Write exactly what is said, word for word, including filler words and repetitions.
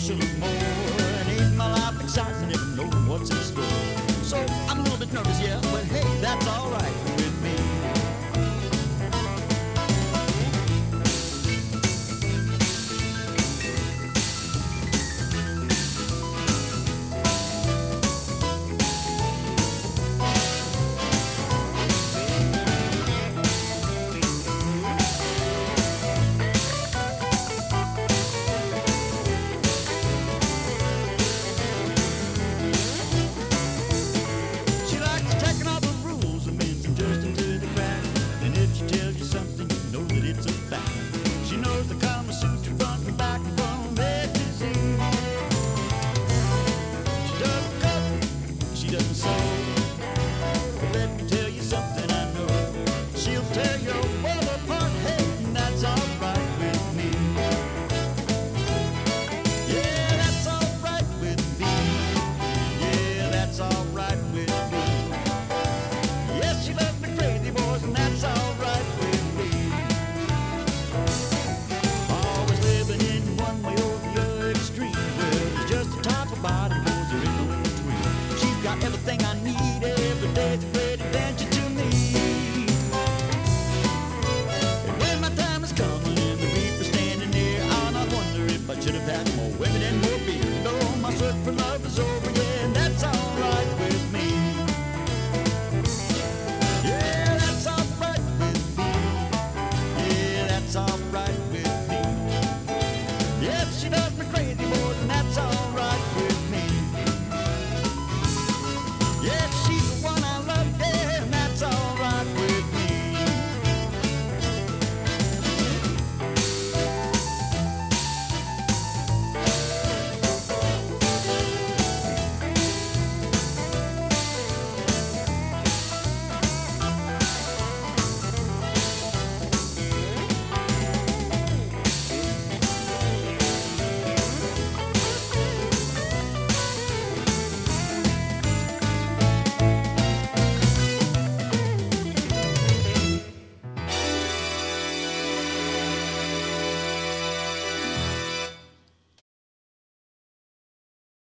bushel or more. And ain't my life exciting, never know what's in store. So I'm a little bit nervous, yeah, but hey, that's alright with me. Everything I need every day's a great adventure to me. And when my time is coming and the reaper's standing near, I'll not wonder if I should have had more women and more beer. No, my search for